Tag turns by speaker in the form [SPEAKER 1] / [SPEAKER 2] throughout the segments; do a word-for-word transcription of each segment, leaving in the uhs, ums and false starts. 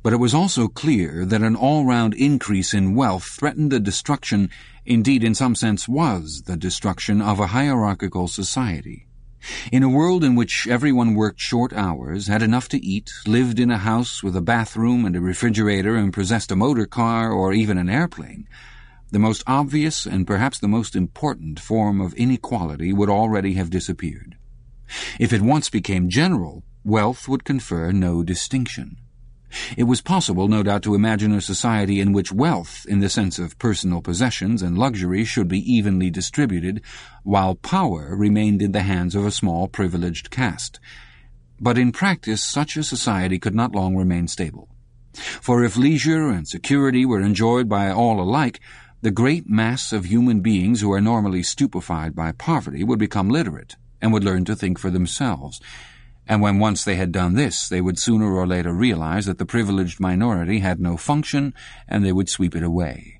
[SPEAKER 1] But it was also clear that an all-round increase in wealth threatened the destruction, indeed in some sense was the destruction, of a hierarchical society. In a world in which everyone worked short hours, had enough to eat, lived in a house with a bathroom and a refrigerator, and possessed a motor car or even an airplane, the most obvious and perhaps the most important form of inequality would already have disappeared. If it once became general, wealth would confer no distinction. It was possible, no doubt, to imagine a society in which wealth, in the sense of personal possessions and luxury, should be evenly distributed, while power remained in the hands of a small privileged caste. But in practice such a society could not long remain stable. For if leisure and security were enjoyed by all alike, the great mass of human beings who are normally stupefied by poverty would become literate and would learn to think for themselves. And when once they had done this, they would sooner or later realize that the privileged minority had no function, and they would sweep it away.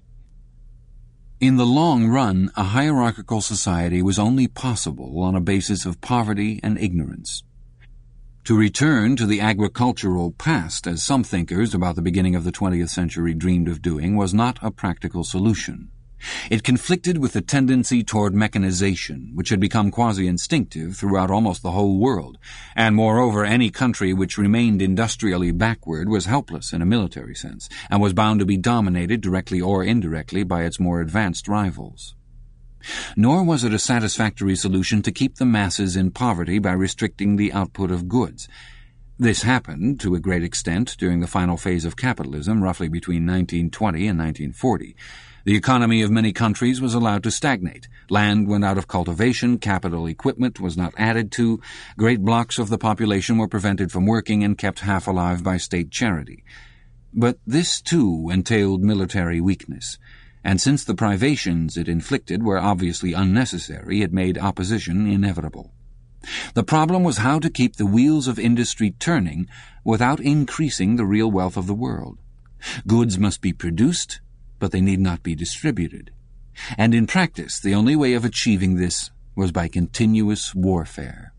[SPEAKER 1] In the long run, a hierarchical society was only possible on a basis of poverty and ignorance. To return to the agricultural past, as some thinkers about the beginning of the twentieth century dreamed of doing, was not a practical solution. It conflicted with the tendency toward mechanization, which had become quasi-instinctive throughout almost the whole world, and moreover any country which remained industrially backward was helpless in a military sense, and was bound to be dominated, directly or indirectly, by its more advanced rivals. Nor was it a satisfactory solution to keep the masses in poverty by restricting the output of goods. This happened, to a great extent, during the final phase of capitalism, roughly between nineteen twenty and nineteen forty. The economy of many countries was allowed to stagnate. Land went out of cultivation, capital equipment was not added to, great blocks of the population were prevented from working and kept half alive by state charity. But this, too, entailed military weakness, and since the privations it inflicted were obviously unnecessary, it made opposition inevitable. The problem was how to keep the wheels of industry turning without increasing the real wealth of the world. Goods must be produced, but they need not be distributed. And in practice, the only way of achieving this was by continuous warfare.